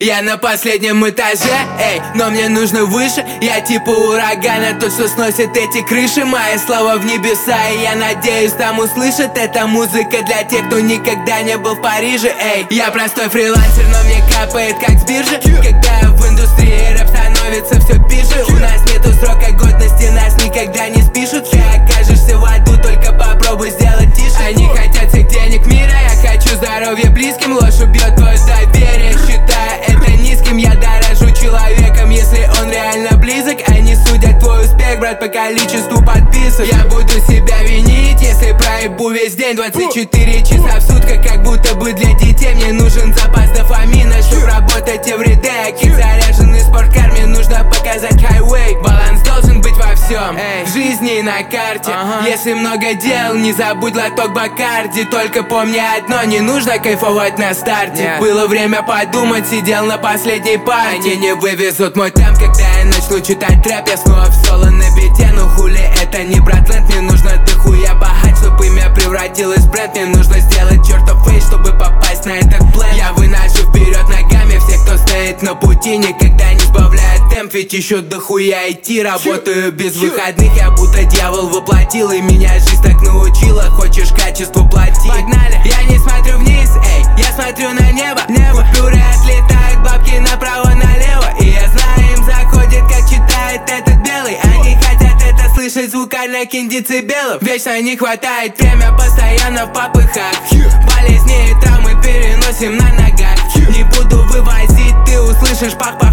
Я на последнем этаже, эй, но мне нужно выше. Я типа урагана, то, что сносит эти крыши. Мои слова в небеса, и я надеюсь, там услышат. Это музыка для тех, кто никогда не был в Париже, эй. Я простой фрилансер, но мне капает как с биржи. Когда в индустрии рэп становится все пиже. У нас нету срока годности, нас никогда не спишут. Ты окажешься в аду, только попробуй сделать тише. Они хотят всех денег мира, я хочу здоровья близким. Ложь убьет твое доверие, считая это низким. Я дорожу человеком, если он реально близок. Они судят твой успех, брат, по количеству подписок. Я буду себя винить, если проебу весь день 24 часа в сутках, как будто бы для детей. Мне нужен запас дофамина, чтоб работать everyday. Как заряженный спорткар, мне нужно показать хайвей. Баланс должен быть во всем, в жизни и на карте. Если много дел, не забудь глоток Бакарди. Только помни одно, не нужно кайфовать на старте. Было время подумать, сидел на последней партии. Они не вывезут мой темп, когда я начну читать рэп. Я снова в соло на бите, ну хули это не братленд. Мне нужно дохуя богать, чтобы имя превратилось в бренд. Мне нужно сделать чертов фейс, чтобы попасть на этот план. Я выношу вперед ногами всех, кто стоит на пути. Никогда не сбавляет темп, ведь еще дохуя идти. Работаю без выходных, я будто дьявол воплотил. И меня жизнь так научила, хочешь качество плати. Погнали! Я не смотрю вниз, эй, я смотрю на небо. Купюры отлетают, бабки направо-налево. И я знаю, им заходит, как читает этот белый. Они хотят это слышать, звука на киндецибелов. Вечно не хватает время, постоянно в попыхах. Болезни и травмы переносим на ногах. Не буду вывозить, ты услышишь пах.